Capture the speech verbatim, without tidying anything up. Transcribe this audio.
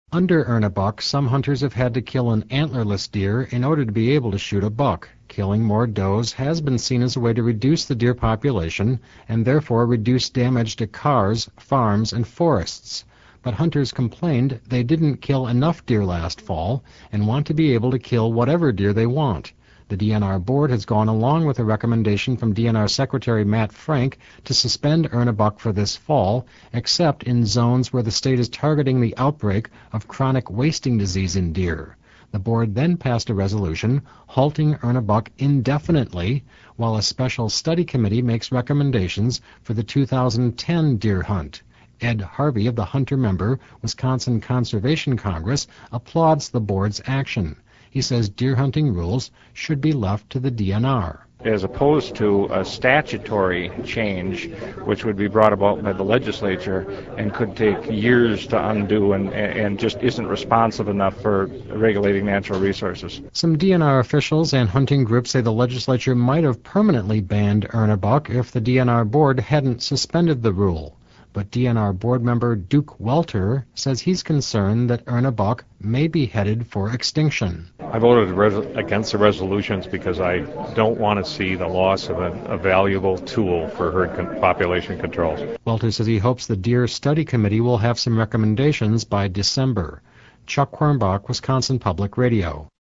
Under earn a buck, some hunters have had to kill an antlerless deer in order to be able to shoot a buck. Killing more does has been seen as a way to reduce the deer population and therefore reduce damage to cars, farms, and forests. But hunters complained they didn't kill enough deer last fall and want to be able to kill whatever deer they want. The D N R board has gone along with a recommendation from D N R Secretary Matt Frank to suspend earn a buck for this fall, except in zones where the state is targeting the outbreak of chronic wasting disease in deer. The board then passed a resolution halting earn a buck indefinitely, while a special study committee makes recommendations for the two thousand ten deer hunt. Ed Harvey of the Hunter member Wisconsin Conservation Congress applauds the board's action. He says deer hunting rules should be left to the D N R. As opposed to a statutory change, which would be brought about by the legislature and could take years to undo and, and just isn't responsive enough for regulating natural resources. Some D N R officials and hunting groups say the legislature might have permanently banned earn a buck if the D N R board hadn't suspended the rule. But D N R board member Duke Welter says he's concerned that earn a buck may be headed for extinction. I voted res- against the resolutions because I don't want to see the loss of a, a valuable tool for herd con- population control. Welter says he hopes the Deer Study Committee will have some recommendations by December. Chuck Quirmbach, Wisconsin Public Radio.